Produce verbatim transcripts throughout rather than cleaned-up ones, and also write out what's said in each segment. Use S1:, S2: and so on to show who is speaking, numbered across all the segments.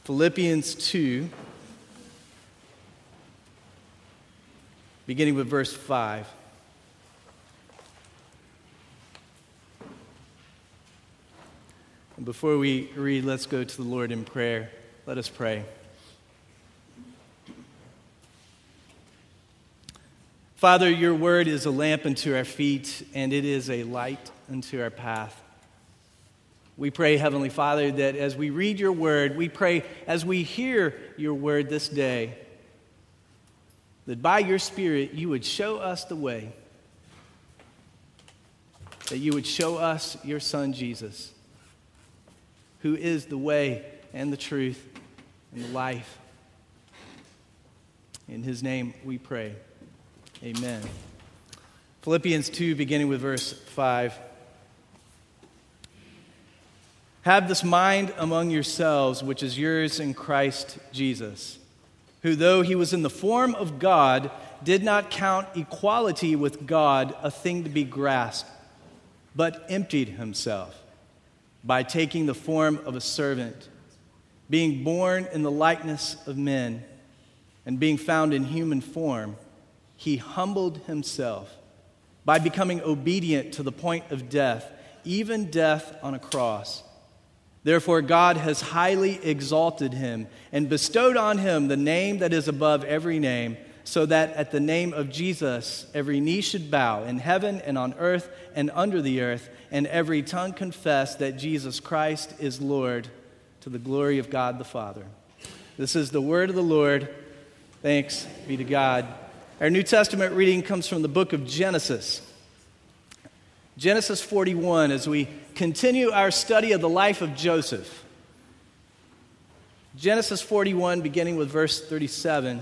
S1: Philippians two, beginning with verse five. And before we read, let's go to the Lord in prayer. Let us pray. Father, your word is a lamp unto our feet, and it is a light unto our path. We pray, Heavenly Father, that as we read your word, we pray as we hear your word this day, that by your Spirit you would show us the way, that you would show us your Son, Jesus, who is the way and the truth and the life. In his name we pray. Amen. Philippians two, beginning with verse five. Have this mind among yourselves, which is yours in Christ Jesus, who, though he was in the form of God, did not count equality with God a thing to be grasped, but emptied himself by taking the form of a servant, being born in the likeness of men, and being found in human form. He humbled himself by becoming obedient to the point of death, even death on a cross. Therefore, God has highly exalted him and bestowed on him the name that is above every name, so that at the name of Jesus every knee should bow in heaven and on earth and under the earth, and every tongue confess that Jesus Christ is Lord, to the glory of God the Father. This is the word of the Lord. Thanks be to God. Our New Testament reading comes from the book of Genesis. Genesis forty-one, as we continue our study of the life of Joseph. Genesis forty-one, beginning with verse thirty-seven.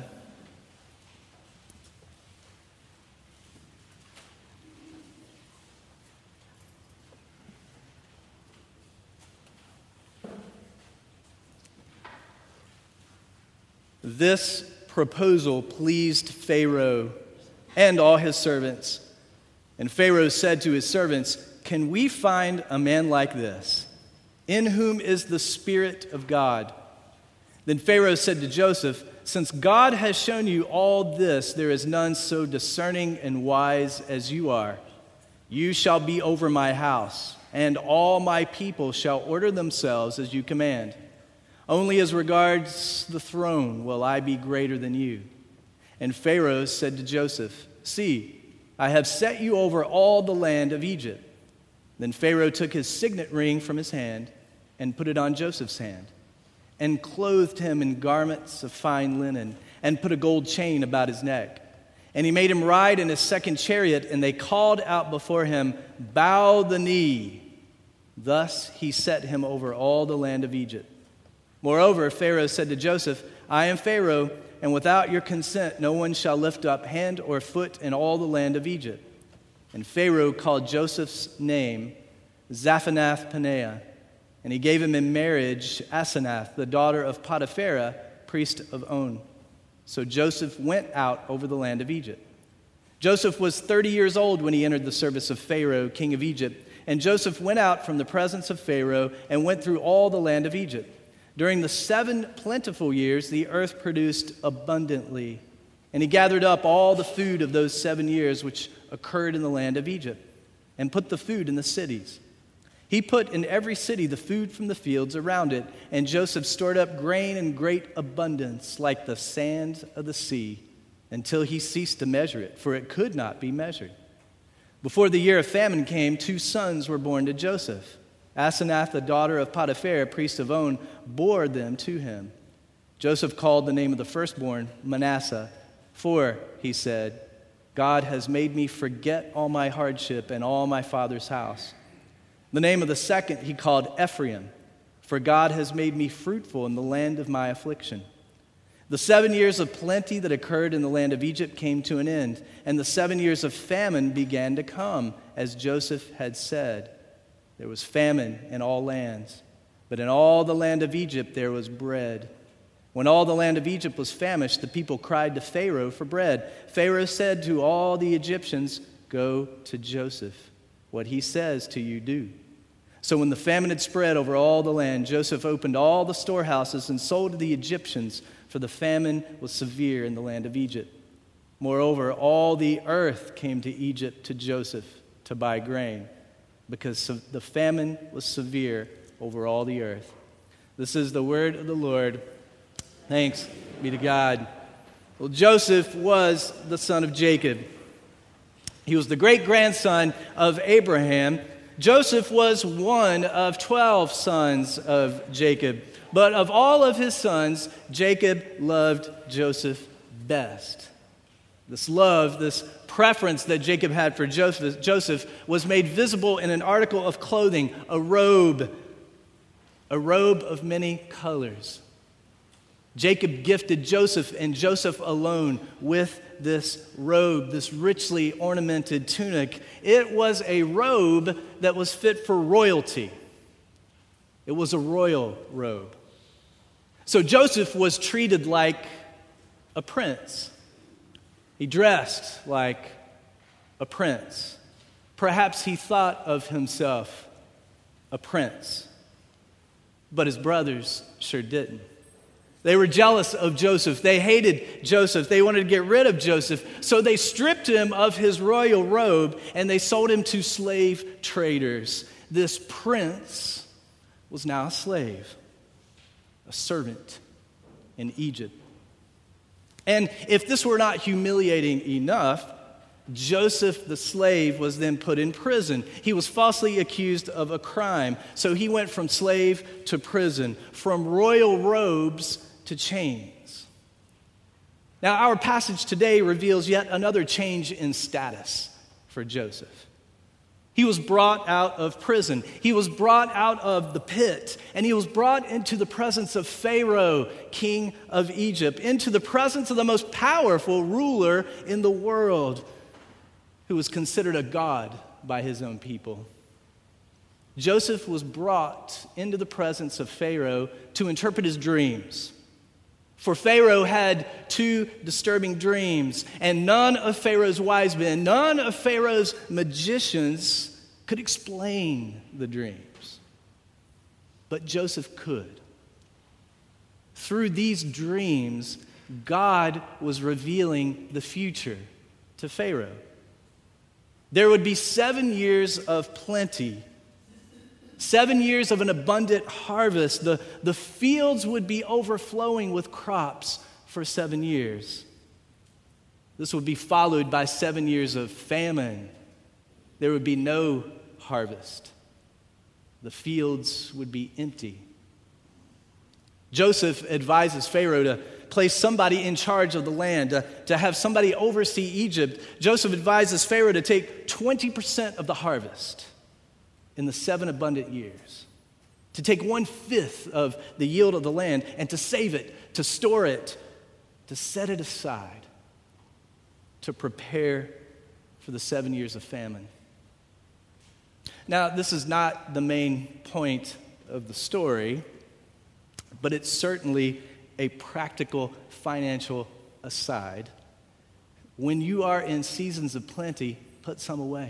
S1: This proposal pleased Pharaoh and all his servants. And Pharaoh said to his servants, "Can we find a man like this, in whom is the Spirit of God?" Then Pharaoh said to Joseph, "Since God has shown you all this, there is none so discerning and wise as you are. You shall be over my house, and all my people shall order themselves as you command. Only as regards the throne will I be greater than you." And Pharaoh said to Joseph, "See, I have set you over all the land of Egypt." Then Pharaoh took his signet ring from his hand and put it on Joseph's hand, and clothed him in garments of fine linen, and put a gold chain about his neck. And he made him ride in his second chariot, and they called out before him, "Bow the knee." Thus he set him over all the land of Egypt. Moreover, Pharaoh said to Joseph, "I am Pharaoh, and without your consent no one shall lift up hand or foot in all the land of Egypt." And Pharaoh called Joseph's name Zaphenath-Paneah, and he gave him in marriage Asenath, the daughter of Potipharah, priest of On. So Joseph went out over the land of Egypt. Joseph was thirty years old when he entered the service of Pharaoh, king of Egypt. And Joseph went out from the presence of Pharaoh and went through all the land of Egypt. During the seven plentiful years, the earth produced abundantly. And he gathered up all the food of those seven years which occurred in the land of Egypt, and put the food in the cities. He put in every city the food from the fields around it, and Joseph stored up grain in great abundance, like the sand of the sea, until he ceased to measure it, for it could not be measured. Before the year of famine came, two sons were born to Joseph. Asenath, the daughter of Potipharah, priest of On, bore them to him. Joseph called the name of the firstborn Manasseh, for, he said, "God has made me forget all my hardship and all my father's house." The name of the second he called Ephraim, for God has made me fruitful in the land of my affliction. The seven years of plenty that occurred in the land of Egypt came to an end, and the seven years of famine began to come, as Joseph had said. There was famine in all lands, but in all the land of Egypt there was bread. When all the land of Egypt was famished, the people cried to Pharaoh for bread. Pharaoh said to all the Egyptians, "Go to Joseph. What he says to you, do." So when the famine had spread over all the land, Joseph opened all the storehouses and sold to the Egyptians, for the famine was severe in the land of Egypt. Moreover, all the earth came to Egypt to Joseph to buy grain, because the famine was severe over all the earth. This is the word of the Lord. Thanks be to God. Well, Joseph was the son of Jacob. He was the great-grandson of Abraham. Joseph was one of twelve sons of Jacob. But of all of his sons, Jacob loved Joseph best. This love, this preference that Jacob had for Joseph, Joseph was made visible in an article of clothing, a robe, a robe of many colors. Jacob gifted Joseph and Joseph alone with this robe, this richly ornamented tunic. It was a robe that was fit for royalty. It was a royal robe. So Joseph was treated like a prince. He dressed like a prince. Perhaps he thought of himself a prince. But his brothers sure didn't. They were jealous of Joseph. They hated Joseph. They wanted to get rid of Joseph. So they stripped him of his royal robe and they sold him to slave traders. This prince was now a slave, a servant in Egypt. And if this were not humiliating enough, Joseph the slave was then put in prison. He was falsely accused of a crime. So he went from slave to prison, from royal robes to chains. Now, our passage today reveals yet another change in status for Joseph. He was brought out of prison. He was brought out of the pit, and he was brought into the presence of Pharaoh, king of Egypt, into the presence of the most powerful ruler in the world, who was considered a god by his own people. Joseph was brought into the presence of Pharaoh to interpret his dreams. For Pharaoh had two disturbing dreams, and none of Pharaoh's wise men, none of Pharaoh's magicians could explain the dreams. But Joseph could. Through these dreams, God was revealing the future to Pharaoh. There would be seven years of plenty, seven years of an abundant harvest. The, the fields would be overflowing with crops for seven years. This would be followed by seven years of famine. There would be no harvest. The fields would be empty. Joseph advises Pharaoh to place somebody in charge of the land, to, to have somebody oversee Egypt. Joseph advises Pharaoh to take twenty percent of the harvest in the seven abundant years, to take one-fifth of the yield of the land and to save it, to store it, to set it aside, to prepare for the seven years of famine. Now, this is not the main point of the story, but it's certainly a practical financial aside. When you are in seasons of plenty, put some away.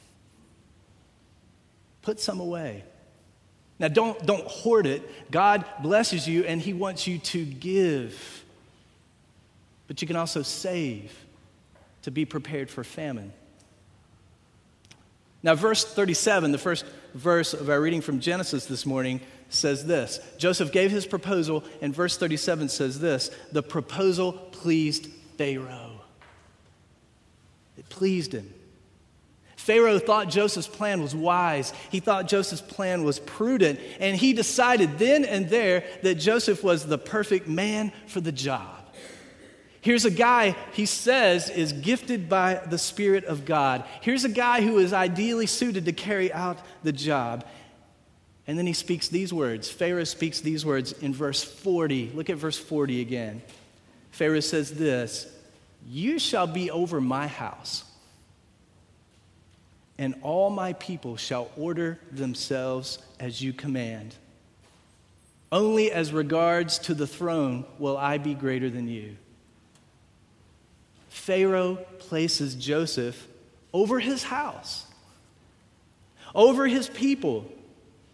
S1: Put some away. Now, don't, don't hoard it. God blesses you, and he wants you to give. But you can also save to be prepared for famine. Now, verse thirty-seven, the first verse of our reading from Genesis this morning, says this. Joseph gave his proposal, and verse thirty-seven says this: the proposal pleased Pharaoh. It pleased him. Pharaoh thought Joseph's plan was wise. He thought Joseph's plan was prudent, and he decided then and there that Joseph was the perfect man for the job. Here's a guy, he says, is gifted by the Spirit of God. Here's a guy who is ideally suited to carry out the job. And then he speaks these words. Pharaoh speaks these words in verse forty. Look at verse forty again. Pharaoh says this: you shall be over my house, and all my people shall order themselves as you command. Only as regards to the throne will I be greater than you. Pharaoh places Joseph over his house, over his people,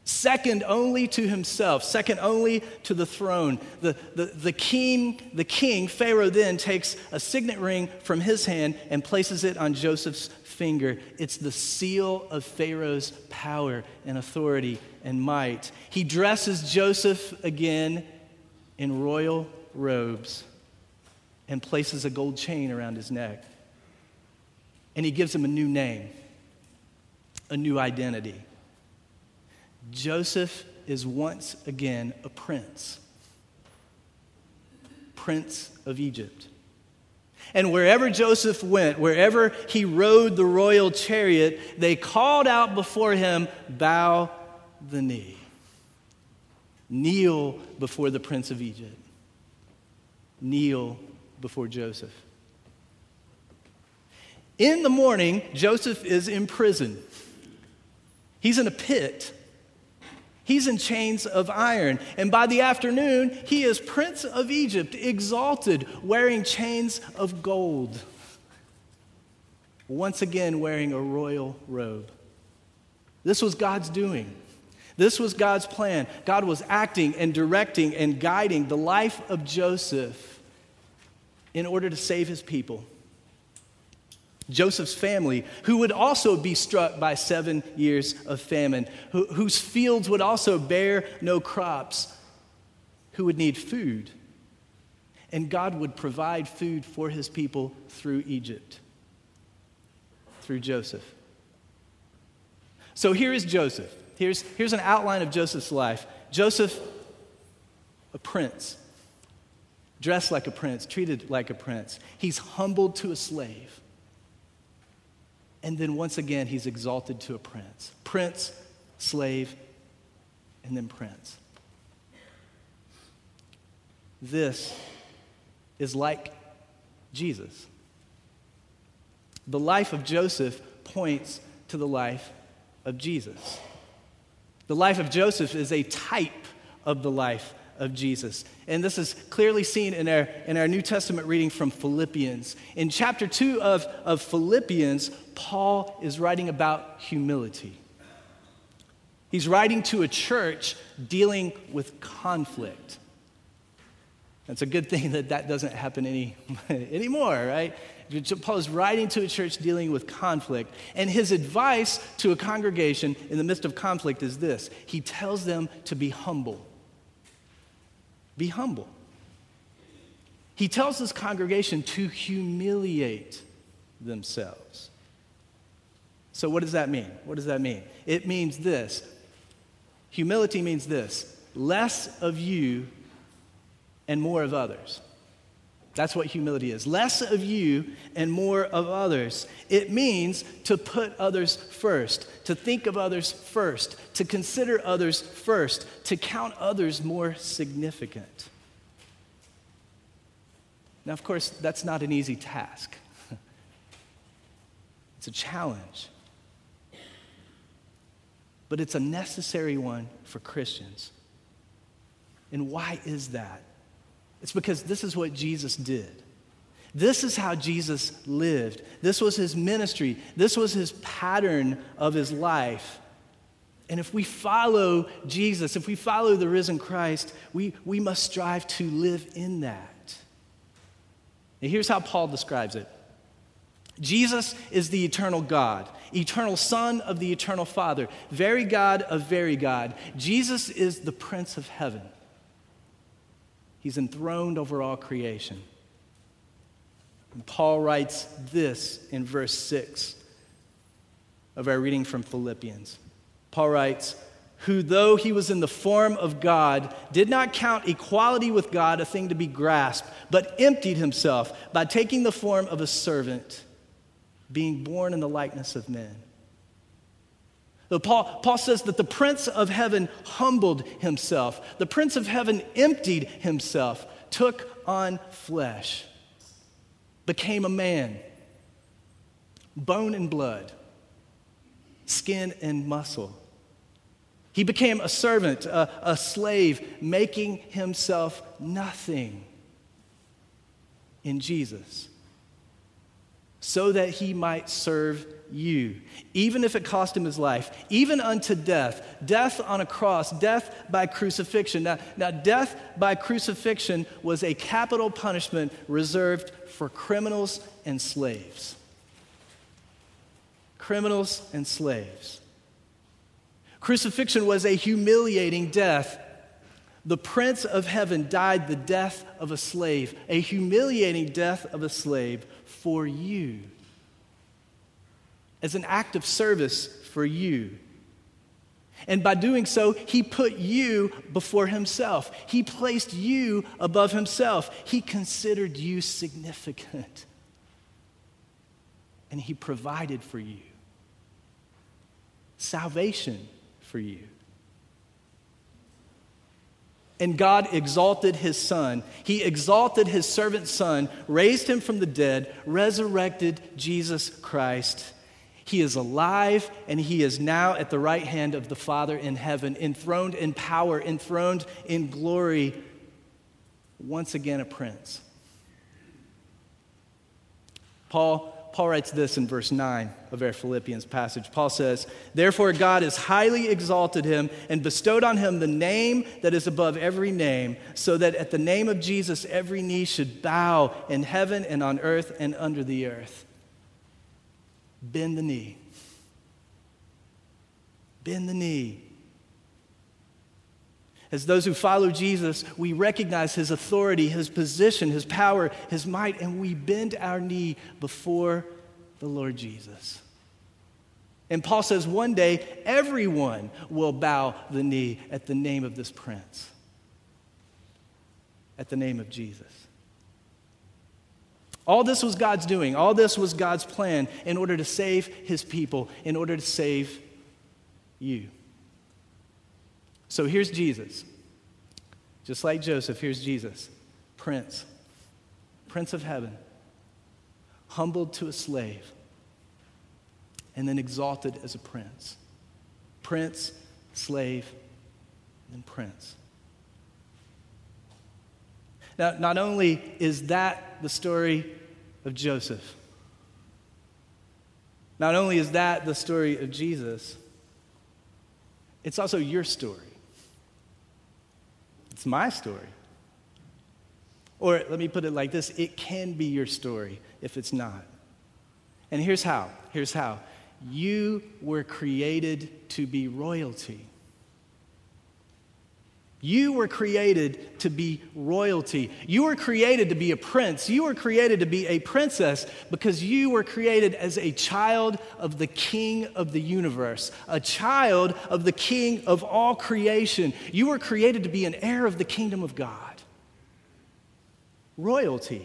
S1: second only to himself, second only to the throne. The, the, the king, the king, Pharaoh, then takes a signet ring from his hand and places it on Joseph's finger. It's the seal of Pharaoh's power and authority and might. He dresses Joseph again in royal robes and places a gold chain around his neck. And he gives him a new name, a new identity. Joseph is once again a prince, Prince of Egypt. And wherever Joseph went, wherever he rode the royal chariot, they called out before him, "Bow the knee. Kneel before the Prince of Egypt. Kneel before Joseph." In the morning, Joseph is in prison. He's in a pit. He's in chains of iron. And by the afternoon, he is Prince of Egypt, exalted, wearing chains of gold. Once again, wearing a royal robe. This was God's doing. This was God's plan. God was acting and directing and guiding the life of Joseph in order to save his people. Joseph's family, who would also be struck by seven years of famine, who, whose fields would also bear no crops, who would need food. And God would provide food for his people through Egypt, through Joseph. So here is Joseph. Here's, here's an outline of Joseph's life. Joseph, a prince, dressed like a prince, treated like a prince. He's humbled to a slave. And then once again, he's exalted to a prince. Prince, slave, and then prince. This is like Jesus. The life of Joseph points to the life of Jesus. The life of Joseph is a type of the life of Jesus. And this is clearly seen in our, in our New Testament reading from Philippians. In chapter two of, of Philippians, Paul is writing about humility. He's writing to a church dealing with conflict. It's a good thing that that doesn't happen any anymore, right? Paul is writing to a church dealing with conflict. And his advice to a congregation in the midst of conflict is this. He tells them to be humble. Be humble. He tells this congregation to humiliate themselves. So what does that mean? What does that mean? It means this. Humility means this. Less of you and more of others. That's what humility is. Less of you and more of others. It means to put others first, to think of others first, to consider others first, to count others more significant. Now, of course, that's not an easy task. It's a challenge. But it's a necessary one for Christians. And why is that? It's because this is what Jesus did. This is how Jesus lived. This was his ministry. This was his pattern of his life. And if we follow Jesus, if we follow the risen Christ, we, we must strive to live in that. And here's how Paul describes it. Jesus is the eternal God, eternal Son of the eternal Father, very God of very God. Jesus is the Prince of Heaven. He's enthroned over all creation. And Paul writes this in verse six of our reading from Philippians. Paul writes, "Who though he was in the form of God, did not count equality with God a thing to be grasped, but emptied himself by taking the form of a servant, being born in the likeness of men." So Paul, Paul says that the Prince of Heaven humbled himself. The Prince of Heaven emptied himself, took on flesh, became a man, bone and blood, skin and muscle. He became a servant, a, a slave, making himself nothing in Jesus. so that he might serve you, even if it cost him his life, even unto death, death on a cross, death by crucifixion. Now, now death by crucifixion was a capital punishment reserved for criminals and slaves. Criminals and slaves. Crucifixion was a humiliating death. The Prince of Heaven died the death of a slave, a humiliating death of a slave for you, as an act of service for you. And by doing so, he put you before himself. He placed you above himself. He considered you significant. And he provided for you salvation for you. And God exalted his son. He exalted his servant son, raised him from the dead, resurrected Jesus Christ. He is alive, and he is now at the right hand of the Father in heaven, enthroned in power, enthroned in glory, once again a prince. Paul Paul writes this in verse nine of our Philippians passage. Paul says, "Therefore God has highly exalted him and bestowed on him the name that is above every name, so that at the name of Jesus every knee should bow in heaven and on earth and under the earth." Bend the knee. Bend the knee. As those who follow Jesus, we recognize his authority, his position, his power, his might, and we bend our knee before the Lord Jesus. And Paul says one day, everyone will bow the knee at the name of this prince, at the name of Jesus. All this was God's doing. All this was God's plan in order to save his people, in order to save you. So here's Jesus. Just like Joseph, here's Jesus. Prince. Prince of heaven. Humbled to a slave. And then exalted as a prince. Prince, slave, and prince. Now, not only is that the story of Joseph, not only is that the story of Jesus, it's also your story. It's my story. Or let me put it like this, it can be your story if it's not. And here's how. Here's how. You were created to be royalty. You were created to be royalty. You were created to be a prince. You were created to be a princess because you were created as a child of the King of the universe, a child of the King of all creation. You were created to be an heir of the kingdom of God. Royalty.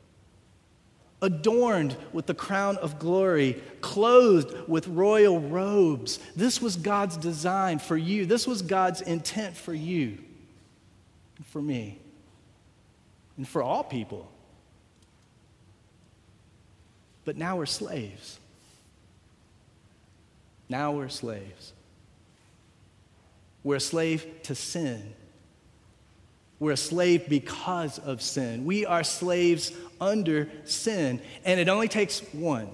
S1: Adorned with the crown of glory, clothed with royal robes. This was God's design for you. This was God's intent for you, and for me, and for all people. But now we're slaves. Now we're slaves. We're a slave to sin. We're a slave because of sin. We are slaves under sin. And it only takes one.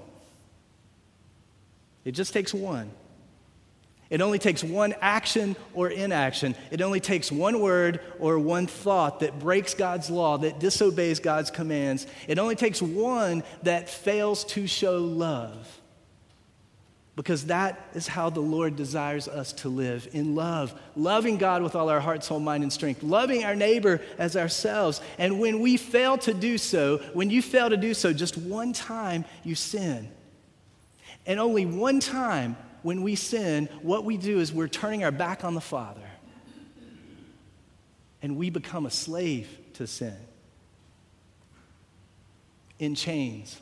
S1: It just takes one. It only takes one action or inaction. It only takes one word or one thought that breaks God's law, that disobeys God's commands. It only takes one that fails to show love. Because that is how the Lord desires us to live, in love, loving God with all our heart, soul, mind, and strength, loving our neighbor as ourselves. And when we fail to do so, when you fail to do so, just one time you sin. And only one time when we sin, what we do is we're turning our back on the Father. And we become a slave to sin. In chains.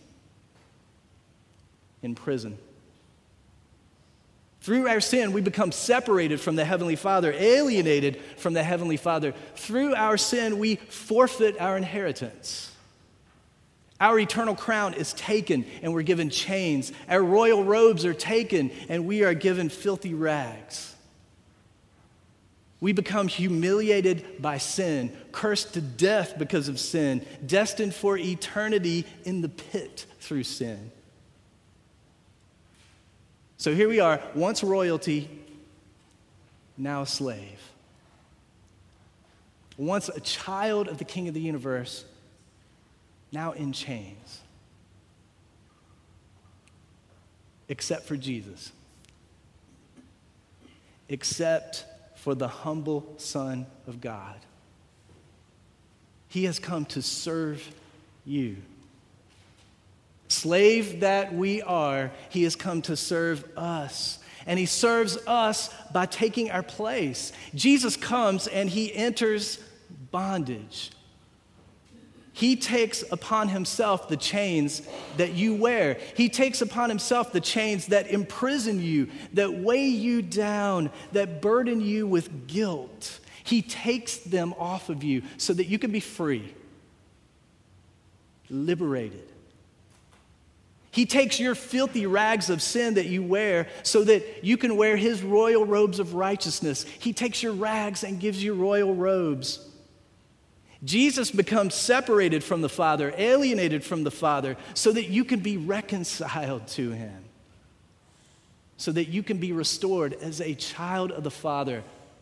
S1: In prison. Through our sin, we become separated from the Heavenly Father, alienated from the Heavenly Father. Through our sin, we forfeit our inheritance. Our eternal crown is taken, and we're given chains. Our royal robes are taken, and we are given filthy rags. We become humiliated by sin, cursed to death because of sin, destined for eternity in the pit through sin. So here we are, once royalty, now a slave. Once a child of the King of the universe, now in chains. Except for Jesus. Except for the humble Son of God. He has come to serve you. Slave that we are, he has come to serve us. And he serves us by taking our place. Jesus comes and he enters bondage. He takes upon himself the chains that you wear. He takes upon himself the chains that imprison you, that weigh you down, that burden you with guilt. He takes them off of you so that you can be free, liberated. He takes your filthy rags of sin that you wear so that you can wear his royal robes of righteousness. He takes your rags and gives you royal robes. Jesus becomes separated from the Father, alienated from the Father, so that you can be reconciled to him, so that you can be restored as a child of the Father.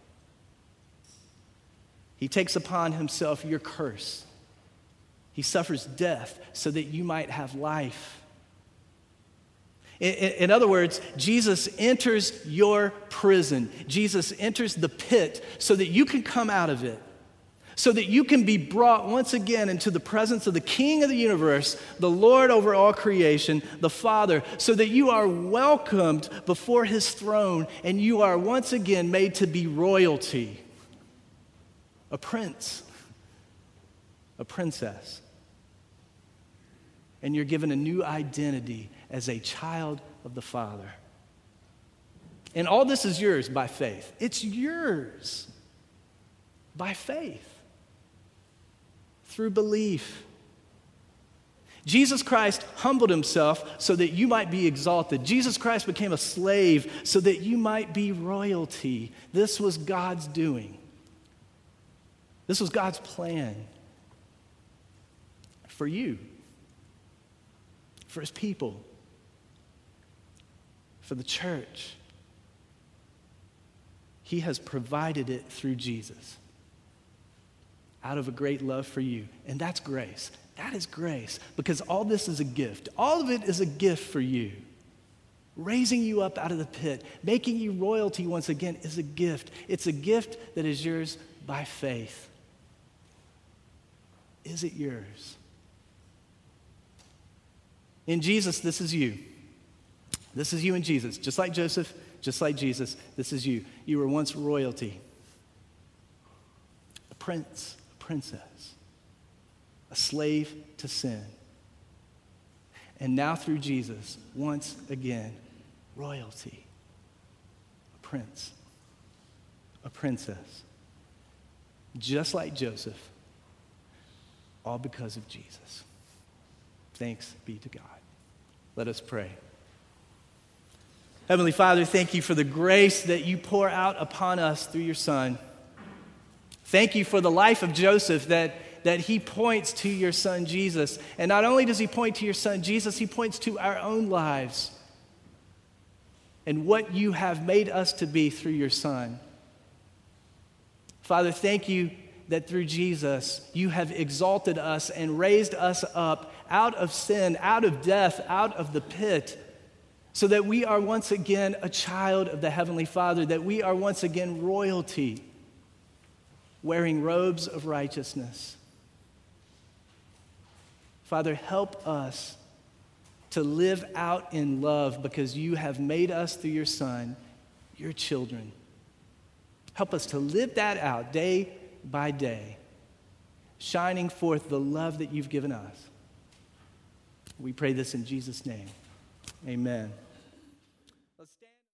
S1: He takes upon himself your curse. He suffers death so that you might have life. In, in other words, Jesus enters your prison. Jesus enters the pit so that you can come out of it, so that you can be brought once again into the presence of the King of the universe, the Lord over all creation, the Father, so that you are welcomed before his throne and you are once again made to be royalty, a prince, a princess. And you're given a new identity as a child of the Father. And all this is yours by faith. It's yours by faith, through belief. Jesus Christ humbled himself so that you might be exalted. Jesus Christ became a slave so that you might be royalty. This was God's doing. This was God's plan for you, for his people, for the church. He has provided it through Jesus out of a great love for you. And that's grace. That is grace, because all this is a gift. All of it is a gift for you. Raising you up out of the pit, making you royalty once again is a gift. It's a gift that is yours by faith. Is it yours? In Jesus, this is you. This is you in Jesus. Just like Joseph, just like Jesus, this is you. You were once royalty. A prince, a princess. A slave to sin. And now through Jesus, once again, royalty. A prince. A princess. Just like Joseph. All because of Jesus. Thanks be to God. Let us pray. Heavenly Father, thank you for the grace that you pour out upon us through your Son. Thank you for the life of Joseph, that, that he points to your Son Jesus. And not only does he point to your Son Jesus, he points to our own lives and what you have made us to be through your Son. Father, thank you that through Jesus, you have exalted us and raised us up out of sin, out of death, out of the pit, so that we are once again a child of the Heavenly Father, that we are once again royalty, wearing robes of righteousness. Father, help us to live out in love, because you have made us through your Son, your children. Help us to live that out day by day, shining forth the love that you've given us. We pray this in Jesus' name. Amen.